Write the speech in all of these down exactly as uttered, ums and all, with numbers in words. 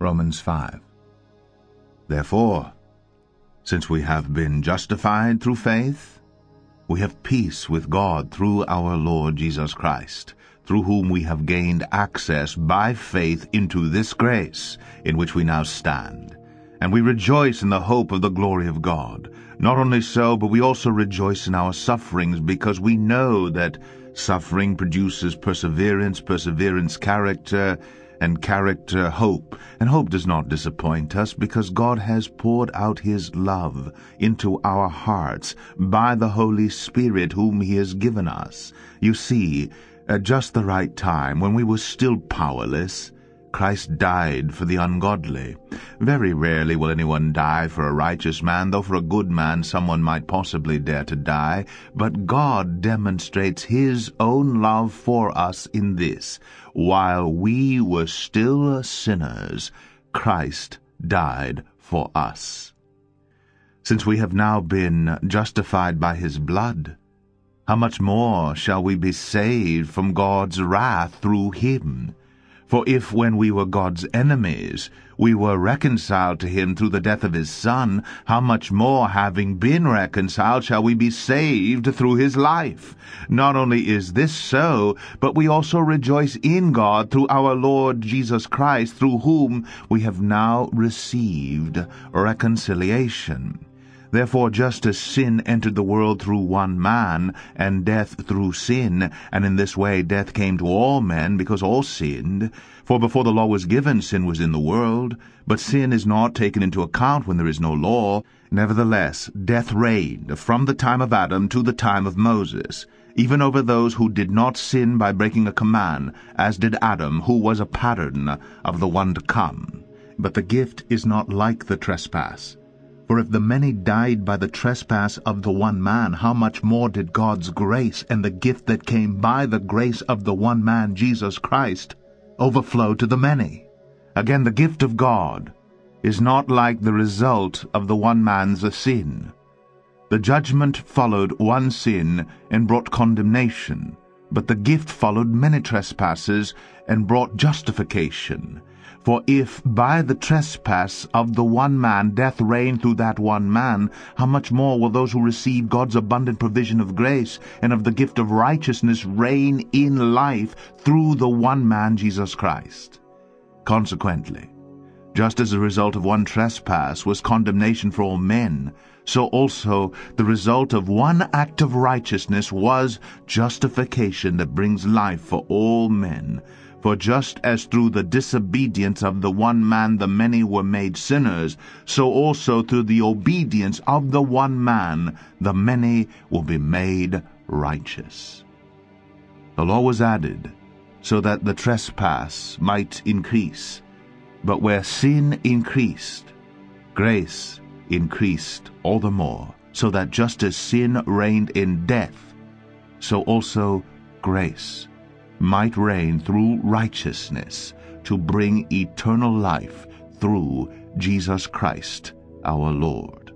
Romans five. Therefore, since we have been justified through faith, we have peace with God through our Lord Jesus Christ, through whom we have gained access by faith into this grace in which we now stand. And we rejoice in the hope of the glory of God. Not only so, but we also rejoice in our sufferings, because we know that suffering produces perseverance, perseverance character, and character hope. And hope does not disappoint us, because God has poured out his love into our hearts by the Holy Spirit whom he has given us. You see, at just the right time, when we were still powerless, Christ died for the ungodly. Very rarely will anyone die for a righteous man, though for a good man someone might possibly dare to die. But God demonstrates his own love for us in this: while we were still sinners, Christ died for us. Since we have now been justified by his blood, how much more shall we be saved from God's wrath through him? For if, when we were God's enemies, we were reconciled to him through the death of his Son, how much more, having been reconciled, shall we be saved through his life? Not only is this so, but we also rejoice in God through our Lord Jesus Christ, through whom we have now received reconciliation. Therefore, just as sin entered the world through one man, and death through sin, and in this way death came to all men, because all sinned. For before the law was given, sin was in the world, but sin is not taken into account when there is no law. Nevertheless, death reigned from the time of Adam to the time of Moses, even over those who did not sin by breaking a command, as did Adam, who was a pattern of the one to come. But the gift is not like the trespass. For if the many died by the trespass of the one man, how much more did God's grace and the gift that came by the grace of the one man, Jesus Christ, overflow to the many? Again, the gift of God is not like the result of the one man's sin. The judgment followed one sin and brought condemnation, but the gift followed many trespasses and brought justification. For if by the trespass of the one man death reigned through that one man, how much more will those who receive God's abundant provision of grace and of the gift of righteousness reign in life through the one man, Jesus Christ? Consequently, just as the result of one trespass was condemnation for all men, so also the result of one act of righteousness was justification that brings life for all men. For just as through the disobedience of the one man the many were made sinners, so also through the obedience of the one man the many will be made righteous. The law was added so that the trespass might increase. But where sin increased, grace increased all the more, so that just as sin reigned in death, so also grace might reign through righteousness to bring eternal life through Jesus Christ our Lord.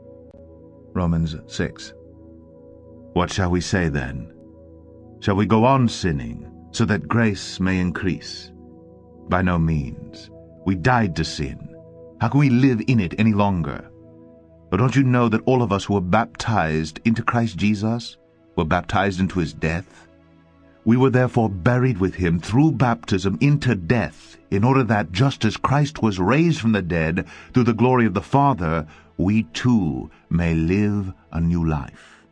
Romans six. What shall we say then? Shall we go on sinning so that grace may increase? By no means. We died to sin. How can we live in it any longer? But don't you know that all of us who were baptized into Christ Jesus were baptized into his death? We were therefore buried with him through baptism into death, in order that, just as Christ was raised from the dead through the glory of the Father, we too may live a new life.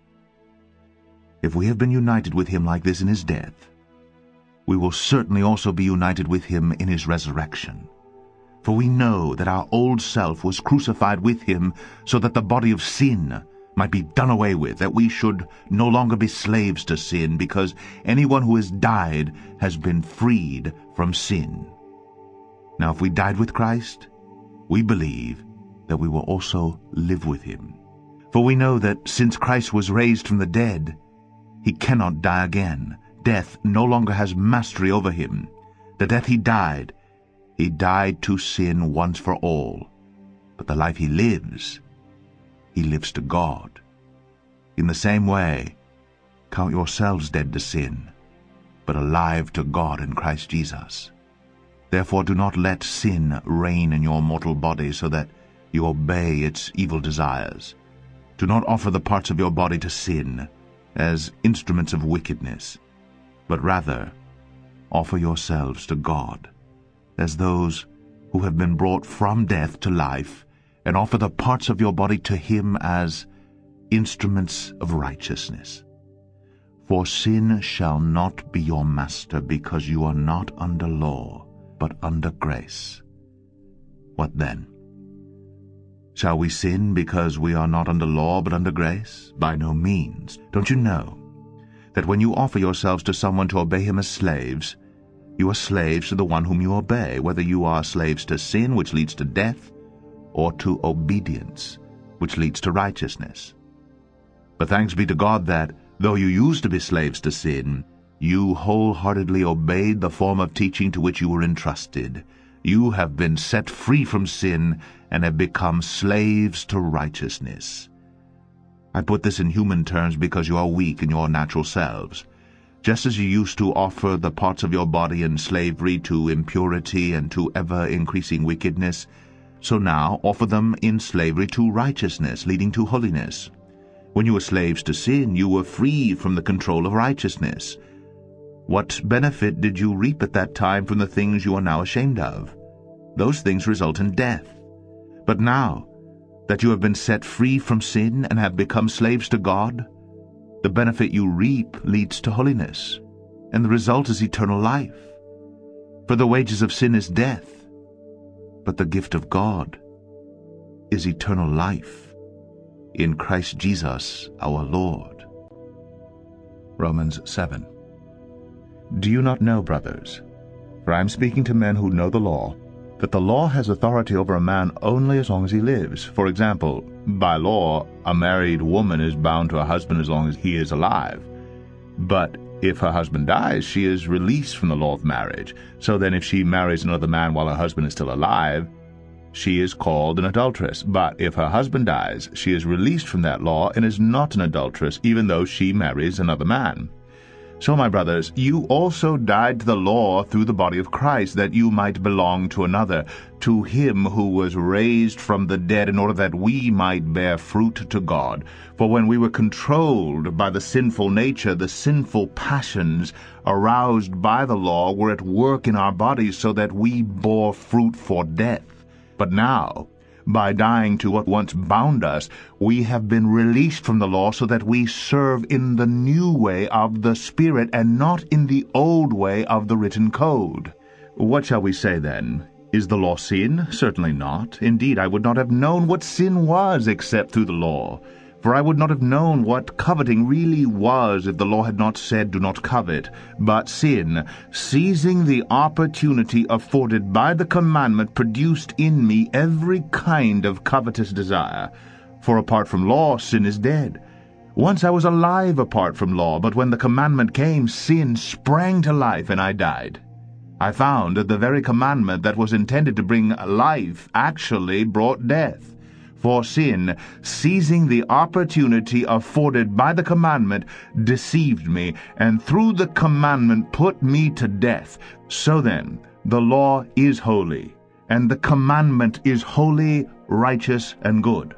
If we have been united with him like this in his death, we will certainly also be united with him in his resurrection. For we know that our old self was crucified with him, so that the body of sin might be done away with, that we should no longer be slaves to sin, because anyone who has died has been freed from sin. Now if we died with Christ, we believe that we will also live with him. For we know that since Christ was raised from the dead, he cannot die again. Death no longer has mastery over him. The death he died, he died to sin once for all. But the life he lives, he lives to God. In the same way, count yourselves dead to sin, but alive to God in Christ Jesus. Therefore do not let sin reign in your mortal body, so that you obey its evil desires. Do not offer the parts of your body to sin as instruments of wickedness, but rather offer yourselves to God as those who have been brought from death to life, and offer the parts of your body to him as instruments of righteousness. For sin shall not be your master, because you are not under law, but under grace. What then? Shall we sin because we are not under law, but under grace? By no means. Don't you know that when you offer yourselves to someone to obey him as slaves, you are slaves to the one whom you obey, whether you are slaves to sin, which leads to death, or to obedience, which leads to righteousness? But thanks be to God that, though you used to be slaves to sin, you wholeheartedly obeyed the form of teaching to which you were entrusted. You have been set free from sin and have become slaves to righteousness. I put this in human terms because you are weak in your natural selves. Just as you used to offer the parts of your body in slavery to impurity and to ever-increasing wickedness, so now offer them in slavery to righteousness, leading to holiness. When you were slaves to sin, you were free from the control of righteousness. What benefit did you reap at that time from the things you are now ashamed of? Those things result in death. But now that you have been set free from sin and have become slaves to God, the benefit you reap leads to holiness, and the result is eternal life. For the wages of sin is death, but the gift of God is eternal life in Christ Jesus our Lord. Romans seven. Do you not know, brothers, for I am speaking to men who know the law, that the law has authority over a man only as long as he lives? For example, by law, a married woman is bound to a husband as long as he is alive. But if her husband dies, she is released from the law of marriage. So then if she marries another man while her husband is still alive, she is called an adulteress. But if her husband dies, she is released from that law and is not an adulteress, even though she marries another man. So, my brothers, you also died to the law through the body of Christ, that you might belong to another, to him who was raised from the dead, in order that we might bear fruit to God. For when we were controlled by the sinful nature, the sinful passions aroused by the law were at work in our bodies, so that we bore fruit for death. But now, by dying to what once bound us, we have been released from the law, so that we serve in the new way of the Spirit, and not in the old way of the written code. What shall we say then? Is the law sin? Certainly not. Indeed, I would not have known what sin was except through the law. For I would not have known what coveting really was if the law had not said, "Do not covet." But sin, seizing the opportunity afforded by the commandment, produced in me every kind of covetous desire. For apart from law, sin is dead. Once I was alive apart from law, but when the commandment came, sin sprang to life, and I died. I found that the very commandment that was intended to bring life actually brought death. For sin, seizing the opportunity afforded by the commandment, deceived me, and through the commandment put me to death. So then, the law is holy, and the commandment is holy, righteous, and good.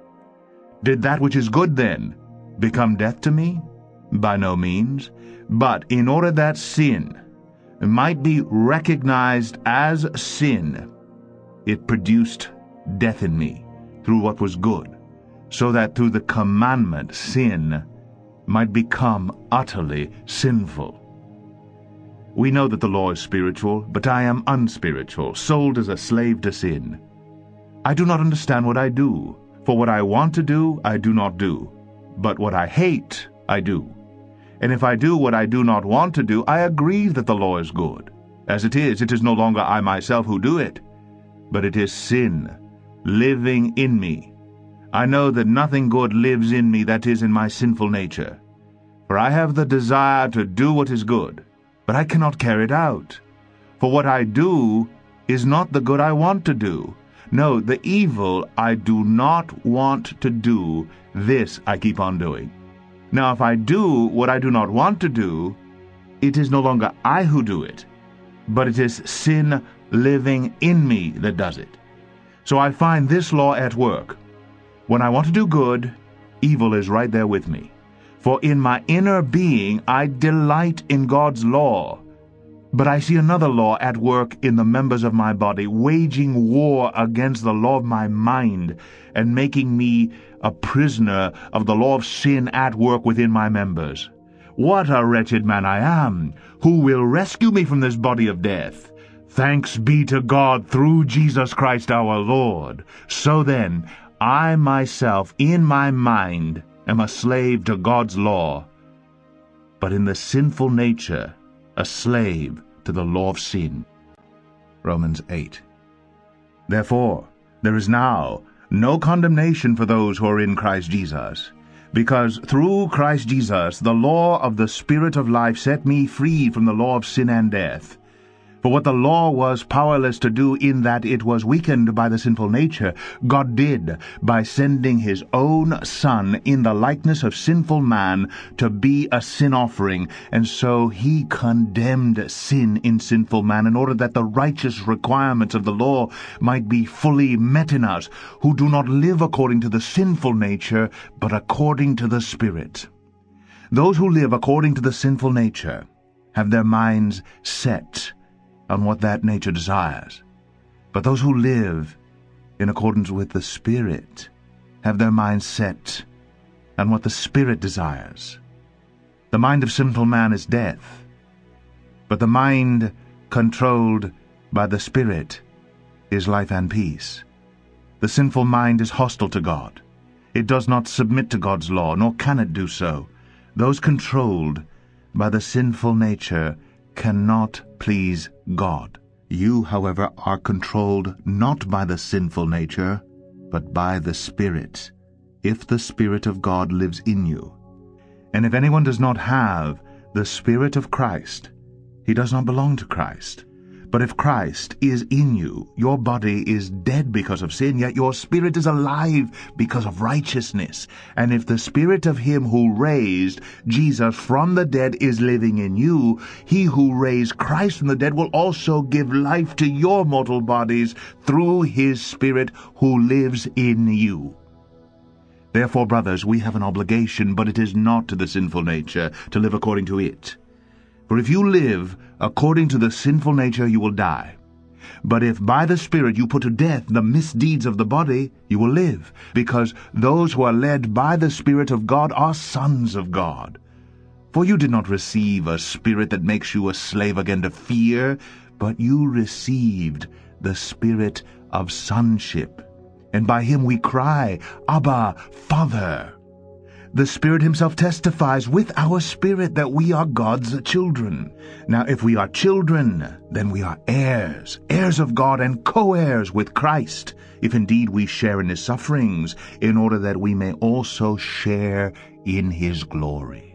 Did that which is good, then, become death to me? By no means. But in order that sin might be recognized as sin, it produced death in me through what was good, so that through the commandment sin might become utterly sinful. We know that the law is spiritual, but I am unspiritual, sold as a slave to sin. I do not understand what I do, for what I want to do, I do not do, but what I hate, I do. And if I do what I do not want to do, I agree that the law is good. As it is, it is no longer I myself who do it, but it is sin living in me. I know that nothing good lives in me, that is, in my sinful nature. For I have the desire to do what is good, but I cannot carry it out. For what I do is not the good I want to do. No, the evil I do not want to do, this I keep on doing. Now if I do what I do not want to do, it is no longer I who do it, but it is sin living in me that does it. So I find this law at work. When I want to do good, evil is right there with me. For in my inner being I delight in God's law. But I see another law at work in the members of my body, waging war against the law of my mind, and making me a prisoner of the law of sin at work within my members. What a wretched man I am! Who will rescue me from this body of death? Thanks be to God through Jesus Christ our Lord. So then, I myself in my mind am a slave to God's law, but in the sinful nature a slave to the law of sin. Romans eight. Therefore, there is now no condemnation for those who are in Christ Jesus, because through Christ Jesus the law of the Spirit of life set me free from the law of sin and death. For what the law was powerless to do in that it was weakened by the sinful nature, God did by sending his own Son in the likeness of sinful man to be a sin offering, and so he condemned sin in sinful man in order that the righteous requirements of the law might be fully met in us, who do not live according to the sinful nature, but according to the Spirit. Those who live according to the sinful nature have their minds set on what that nature desires. But those who live in accordance with the Spirit have their minds set on what the Spirit desires. The mind of sinful man is death, but the mind controlled by the Spirit is life and peace. The sinful mind is hostile to God. It does not submit to God's law, nor can it do so. Those controlled by the sinful nature cannot please God. You, however, are controlled not by the sinful nature, but by the Spirit, if the Spirit of God lives in you. And if anyone does not have the Spirit of Christ, he does not belong to Christ. But if Christ is in you, your body is dead because of sin, yet your spirit is alive because of righteousness. And if the Spirit of him who raised Jesus from the dead is living in you, he who raised Christ from the dead will also give life to your mortal bodies through his Spirit who lives in you. Therefore, brothers, we have an obligation, but it is not to the sinful nature to live according to it. For if you live according to the sinful nature, you will die. But if by the Spirit you put to death the misdeeds of the body, you will live, because those who are led by the Spirit of God are sons of God. For you did not receive a spirit that makes you a slave again to fear, but you received the Spirit of sonship. And by him we cry, Abba, Father. The Spirit himself testifies with our spirit that we are God's children. Now if we are children, then we are heirs, heirs of God and co-heirs with Christ, if indeed we share in his sufferings, in order that we may also share in his glory.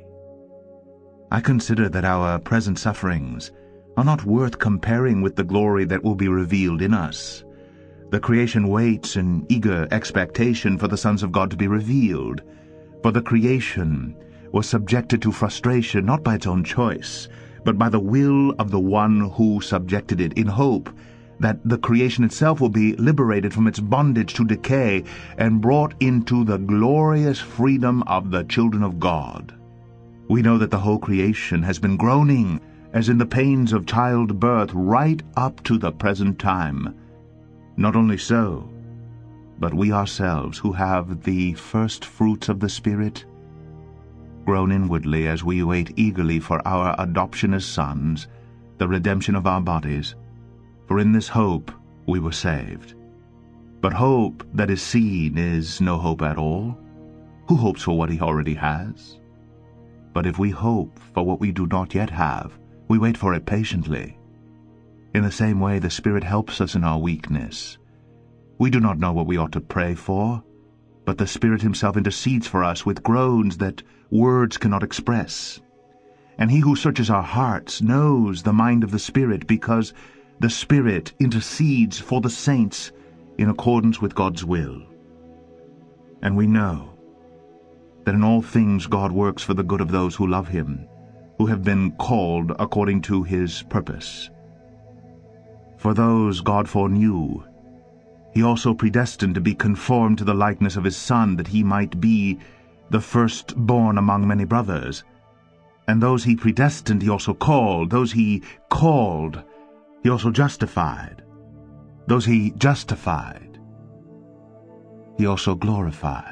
I consider that our present sufferings are not worth comparing with the glory that will be revealed in us. The creation waits in eager expectation for the sons of God to be revealed. For the creation was subjected to frustration not by its own choice, but by the will of the one who subjected it, in hope that the creation itself will be liberated from its bondage to decay and brought into the glorious freedom of the children of God. We know that the whole creation has been groaning as in the pains of childbirth right up to the present time. Not only so, but we ourselves, who have the first fruits of the Spirit, groan inwardly as we wait eagerly for our adoption as sons, the redemption of our bodies. For in this hope we were saved. But hope that is seen is no hope at all. Who hopes for what he already has? But if we hope for what we do not yet have, we wait for it patiently. In the same way the Spirit helps us in our weakness. We do not know what we ought to pray for, but the Spirit himself intercedes for us with groans that words cannot express. And he who searches our hearts knows the mind of the Spirit, because the Spirit intercedes for the saints in accordance with God's will. And we know that in all things God works for the good of those who love him, who have been called according to his purpose. For those God foreknew, he also predestined to be conformed to the likeness of his Son, that he might be the firstborn among many brothers. And those he predestined he also called. Those he called he also justified. Those he justified he also glorified.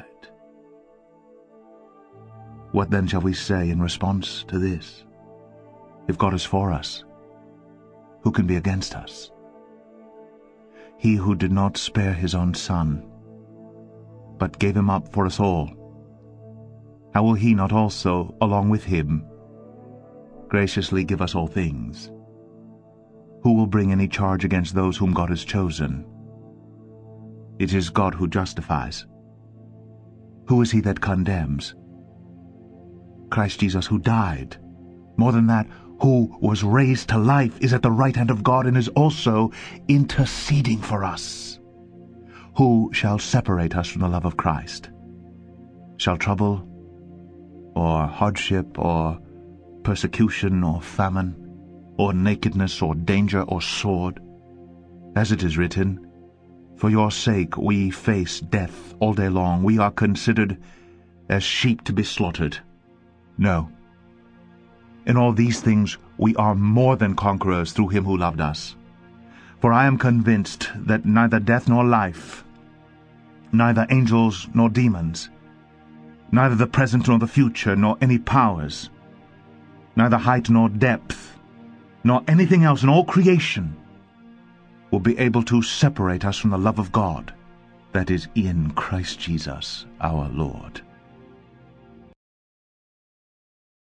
What then shall we say in response to this? If God is for us, who can be against us? He who did not spare his own Son, but gave him up for us all, how will he not also, along with him, graciously give us all things? Who will bring any charge against those whom God has chosen? It is God who justifies. Who is he that condemns? Christ Jesus, who died, more than that, who was raised to life, is at the right hand of God and is also interceding for us. Who shall separate us from the love of Christ? Shall trouble, or hardship, or persecution, or famine, or nakedness, or danger, or sword? As it is written, for your sake we face death all day long. We are considered as sheep to be slaughtered. No. In all these things we are more than conquerors through him who loved us. For I am convinced that neither death nor life, neither angels nor demons, neither the present nor the future, nor any powers, neither height nor depth, nor anything else in all creation will be able to separate us from the love of God that is in Christ Jesus our Lord.